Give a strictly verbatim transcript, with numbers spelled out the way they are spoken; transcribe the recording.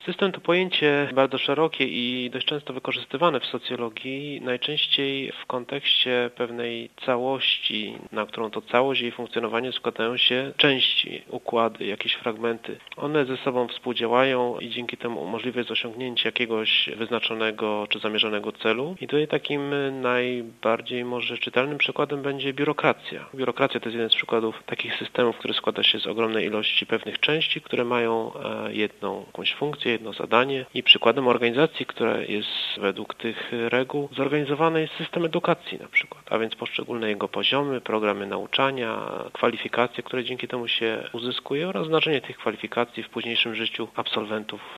System to pojęcie bardzo szerokie i dość często wykorzystywane w socjologii, najczęściej w kontekście pewnej całości, na którą to całość i jej funkcjonowanie składają się części, układy, jakieś fragmenty. One ze sobą współdziałają i dzięki temu możliwe jest osiągnięcie jakiegoś wyznaczonego czy zamierzonego celu. I tutaj takim najbardziej może czytelnym przykładem będzie biurokracja. Biurokracja to jest jeden z przykładów takich systemów, który składa się z ogromnej ilości pewnych części, które mają jedną jakąś funkcję, jedno zadanie i przykładem organizacji, która jest według tych reguł zorganizowany jest system edukacji na przykład, a więc poszczególne jego poziomy, programy nauczania, kwalifikacje, które dzięki temu się uzyskuje oraz znaczenie tych kwalifikacji w późniejszym życiu absolwentów